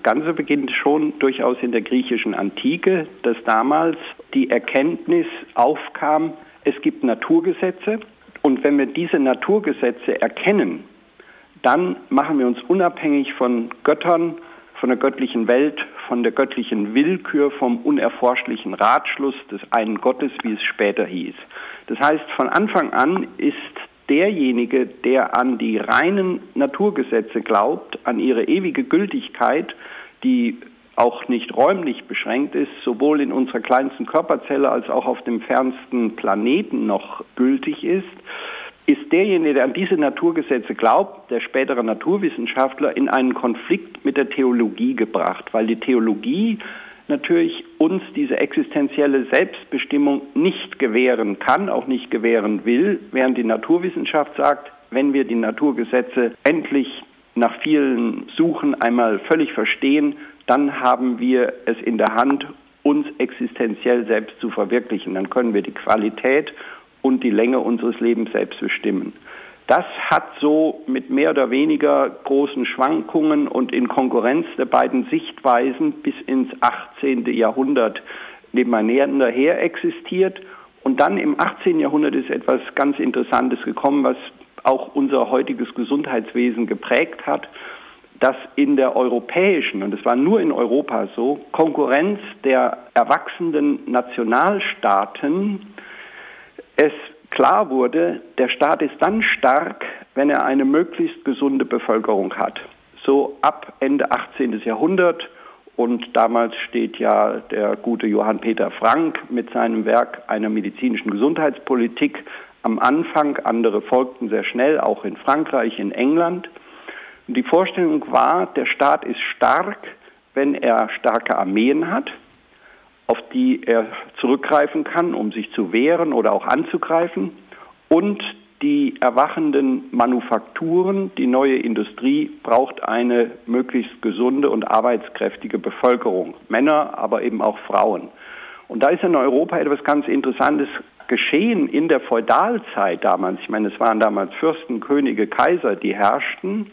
Ganze beginnt schon durchaus in der griechischen Antike, dass damals die Erkenntnis aufkam, es gibt Naturgesetze und wenn wir diese Naturgesetze erkennen, dann machen wir uns unabhängig von Göttern, von der göttlichen Welt, von der göttlichen Willkür, vom unerforschlichen Ratschluss des einen Gottes, wie es später hieß. Das heißt, von Anfang an ist derjenige, der an die reinen Naturgesetze glaubt, an ihre ewige Gültigkeit, die auch nicht räumlich beschränkt ist, sowohl in unserer kleinsten Körperzelle als auch auf dem fernsten Planeten noch gültig ist derjenige, der an diese Naturgesetze glaubt, der spätere Naturwissenschaftler, in einen Konflikt mit der Theologie gebracht, weil die Theologie natürlich uns diese existenzielle Selbstbestimmung nicht gewähren kann, auch nicht gewähren will, während die Naturwissenschaft sagt, wenn wir die Naturgesetze endlich nach vielen Suchen einmal völlig verstehen, dann haben wir es in der Hand, uns existenziell selbst zu verwirklichen. Dann können wir die Qualität und die Länge unseres Lebens selbst bestimmen. Das hat so mit mehr oder weniger großen Schwankungen und in Konkurrenz der beiden Sichtweisen bis ins 18. Jahrhundert nebeneinander her existiert. Und dann im 18. Jahrhundert ist etwas ganz Interessantes gekommen, was auch unser heutiges Gesundheitswesen geprägt hat, dass in der europäischen, und es war nur in Europa so, Konkurrenz der erwachsenen Nationalstaaten es klar wurde, der Staat ist dann stark, wenn er eine möglichst gesunde Bevölkerung hat. So ab Ende 18. Jahrhundert, und damals steht ja der gute Johann Peter Frank mit seinem Werk einer medizinischen Gesundheitspolitik am Anfang. Andere folgten sehr schnell, auch in Frankreich, in England. Und die Vorstellung war, der Staat ist stark, wenn er starke Armeen hat, auf die er zurückgreifen kann, um sich zu wehren oder auch anzugreifen, und die erwachenden Manufakturen, die neue Industrie braucht eine möglichst gesunde und arbeitskräftige Bevölkerung, Männer, aber eben auch Frauen. Und da ist in Europa etwas ganz Interessantes geschehen in der Feudalzeit damals. Ich meine, es waren damals Fürsten, Könige, Kaiser, die herrschten,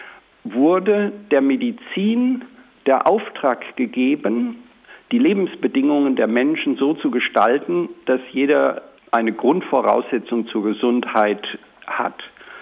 wurde der Medizin der Auftrag gegeben, die Lebensbedingungen der Menschen so zu gestalten, dass jeder eine Grundvoraussetzung zur Gesundheit hat.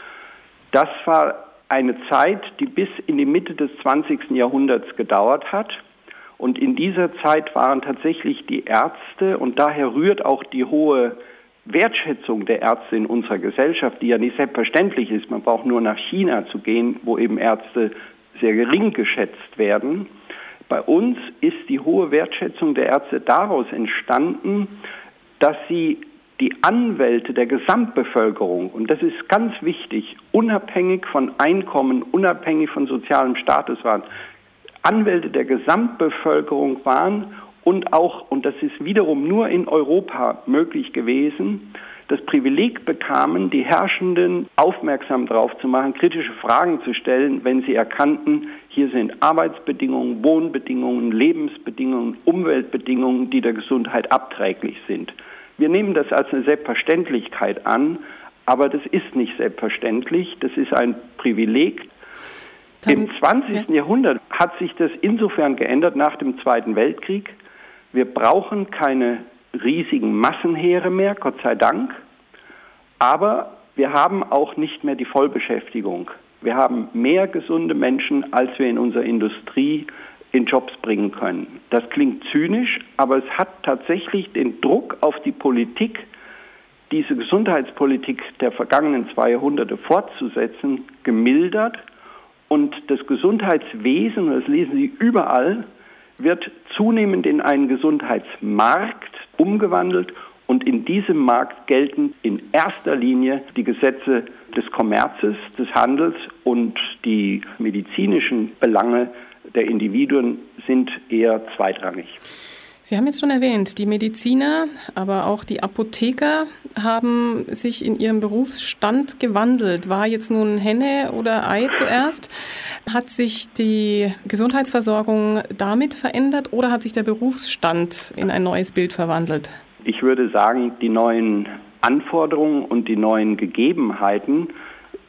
Das war eine Zeit, die bis in die Mitte des 20. Jahrhunderts gedauert hat. Und in dieser Zeit waren tatsächlich die Ärzte, und daher rührt auch die hohe Wertschätzung der Ärzte in unserer Gesellschaft, die ja nicht selbstverständlich ist. Man braucht nur nach China zu gehen, wo eben Ärzte sehr gering geschätzt werden. Bei uns ist die hohe Wertschätzung der Ärzte daraus entstanden, dass sie die Anwälte der Gesamtbevölkerung, und das ist ganz wichtig, unabhängig von Einkommen, unabhängig von sozialem Status waren, Anwälte der Gesamtbevölkerung waren und auch, und das ist wiederum nur in Europa möglich gewesen, das Privileg bekamen, die Herrschenden aufmerksam darauf zu machen, kritische Fragen zu stellen, wenn sie erkannten, hier sind Arbeitsbedingungen, Wohnbedingungen, Lebensbedingungen, Umweltbedingungen, die der Gesundheit abträglich sind. Wir nehmen das als eine Selbstverständlichkeit an, aber das ist nicht selbstverständlich, das ist ein Privileg. Im 20. Jahrhundert hat sich das insofern geändert nach dem Zweiten Weltkrieg. Wir brauchen keine riesigen Massenheere mehr, Gott sei Dank, aber wir haben auch nicht mehr die Vollbeschäftigung. Wir haben mehr gesunde Menschen, als wir in unserer Industrie in Jobs bringen können. Das klingt zynisch, aber es hat tatsächlich den Druck auf die Politik, diese Gesundheitspolitik der vergangenen 2 Jahrhunderte fortzusetzen, gemildert. Und das Gesundheitswesen, das lesen Sie überall, wird zunehmend in einen Gesundheitsmarkt umgewandelt. Und in diesem Markt gelten in erster Linie die Gesetze des Kommerzes, des Handels, und die medizinischen Belange der Individuen sind eher zweitrangig. Sie haben jetzt schon erwähnt, die Mediziner, aber auch die Apotheker haben sich in ihrem Berufsstand gewandelt. War jetzt nun Henne oder Ei zuerst? Hat sich die Gesundheitsversorgung damit verändert oder hat sich der Berufsstand in ein neues Bild verwandelt? Ich würde sagen, die neuen Anforderungen und die neuen Gegebenheiten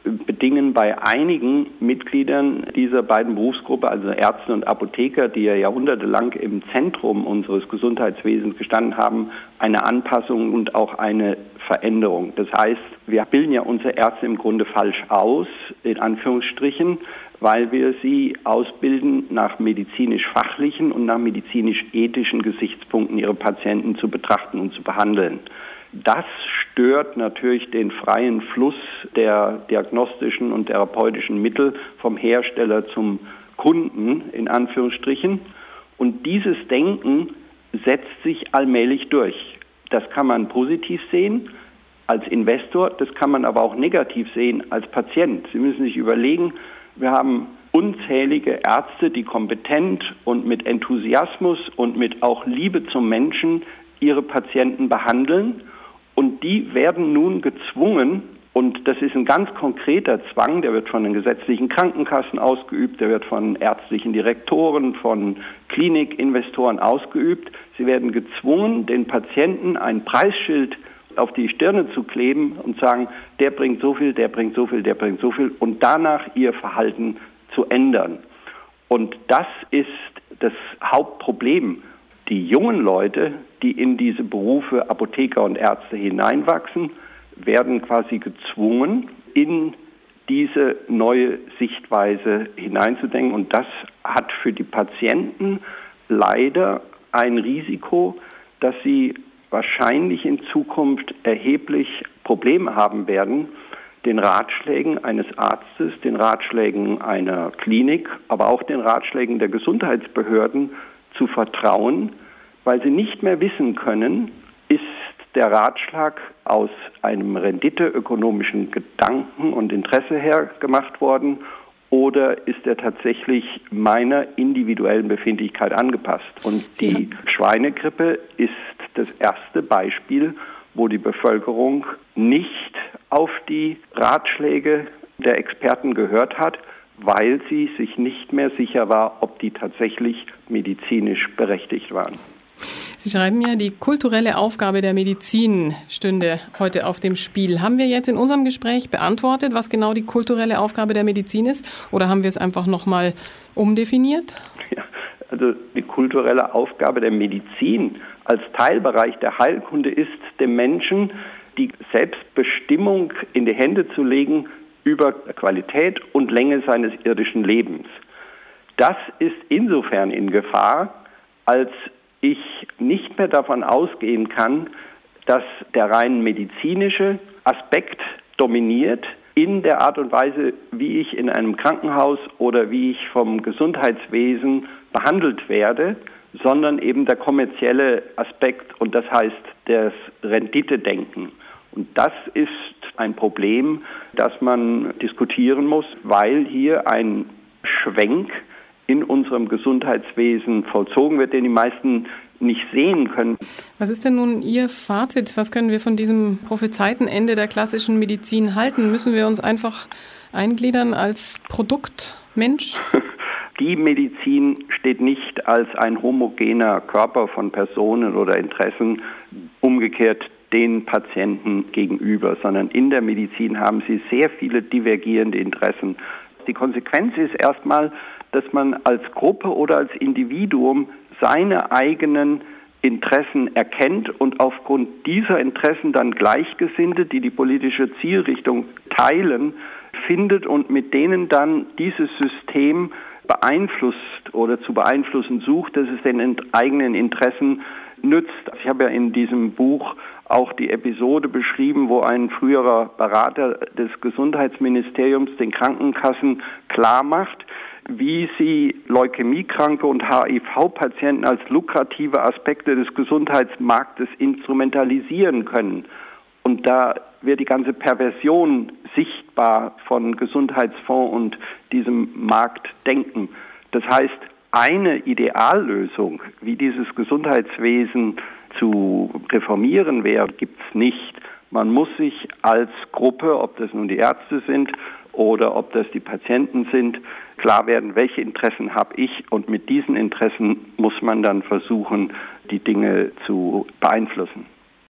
bedingen bei einigen Mitgliedern dieser beiden Berufsgruppen, also Ärzte und Apotheker, die ja jahrhundertelang im Zentrum unseres Gesundheitswesens gestanden haben, eine Anpassung und auch eine Veränderung. Das heißt, wir bilden ja unsere Ärzte im Grunde falsch aus, in Anführungsstrichen, weil wir sie ausbilden, nach medizinisch-fachlichen und nach medizinisch-ethischen Gesichtspunkten ihre Patienten zu betrachten und zu behandeln. Das stört natürlich den freien Fluss der diagnostischen und therapeutischen Mittel vom Hersteller zum Kunden, in Anführungsstrichen. Und dieses Denken setzt sich allmählich durch. Das kann man positiv sehen als Investor, das kann man aber auch negativ sehen als Patient. Sie müssen sich überlegen, wir haben unzählige Ärzte, die kompetent und mit Enthusiasmus und mit auch Liebe zum Menschen ihre Patienten behandeln. Und die werden nun gezwungen, und das ist ein ganz konkreter Zwang, der wird von den gesetzlichen Krankenkassen ausgeübt, der wird von ärztlichen Direktoren, von Klinikinvestoren ausgeübt. Sie werden gezwungen, den Patienten ein Preisschild auf die Stirne zu kleben und sagen, der bringt so viel, der bringt so viel, der bringt so viel, und danach ihr Verhalten zu ändern. Und das ist das Hauptproblem. Die jungen Leute, die in diese Berufe Apotheker und Ärzte hineinwachsen, werden quasi gezwungen, in diese neue Sichtweise hineinzudenken. Und das hat für die Patienten leider ein Risiko, dass sie wahrscheinlich in Zukunft erheblich Probleme haben werden, den Ratschlägen eines Arztes, den Ratschlägen einer Klinik, aber auch den Ratschlägen der Gesundheitsbehörden zu vertrauen, weil sie nicht mehr wissen können, ist der Ratschlag aus einem renditeökonomischen Gedanken und Interesse her gemacht worden oder ist er tatsächlich meiner individuellen Befindlichkeit angepasst. Und die Schweinegrippe ist das erste Beispiel, wo die Bevölkerung nicht auf die Ratschläge der Experten gehört hat, weil sie sich nicht mehr sicher war, ob die tatsächlich medizinisch berechtigt waren. Sie schreiben ja, die kulturelle Aufgabe der Medizin stünde heute auf dem Spiel. Haben wir jetzt in unserem Gespräch beantwortet, was genau die kulturelle Aufgabe der Medizin ist? Oder haben wir es einfach nochmal umdefiniert? Ja, also die kulturelle Aufgabe der Medizin als Teilbereich der Heilkunde ist, dem Menschen die Selbstbestimmung in die Hände zu legen über Qualität und Länge seines irdischen Lebens. Das ist insofern in Gefahr, als ich nicht mehr davon ausgehen kann, dass der rein medizinische Aspekt dominiert in der Art und Weise, wie ich in einem Krankenhaus oder wie ich vom Gesundheitswesen behandelt werde, sondern eben der kommerzielle Aspekt und das heißt das Renditedenken. Und das ist ein Problem, das man diskutieren muss, weil hier ein Schwenk in unserem Gesundheitswesen vollzogen wird, den die meisten nicht sehen können. Was ist denn nun Ihr Fazit? Was können wir von diesem prophezeiten Ende der klassischen Medizin halten? Müssen wir uns einfach eingliedern als Produktmensch? Die Medizin steht nicht als ein homogener Körper von Personen oder Interessen umgekehrt den Patienten gegenüber, sondern in der Medizin haben sie sehr viele divergierende Interessen. Die Konsequenz ist erstmal, dass man als Gruppe oder als Individuum seine eigenen Interessen erkennt und aufgrund dieser Interessen dann Gleichgesinnte, die die politische Zielrichtung teilen, findet und mit denen dann dieses System beeinflusst oder zu beeinflussen sucht, dass es den eigenen Interessen nützt. Ich habe ja in diesem Buch auch die Episode beschrieben, wo ein früherer Berater des Gesundheitsministeriums den Krankenkassen klarmacht, wie sie Leukämiekranke und HIV-Patienten als lukrative Aspekte des Gesundheitsmarktes instrumentalisieren können. Und da wird die ganze Perversion sichtbar von Gesundheitsfonds und diesem Marktdenken. Das heißt, eine Ideallösung, wie dieses Gesundheitswesen zu reformieren wäre, gibt es nicht. Man muss sich als Gruppe, ob das nun die Ärzte sind oder ob das die Patienten sind, klar werden, welche Interessen habe ich, und mit diesen Interessen muss man dann versuchen, die Dinge zu beeinflussen.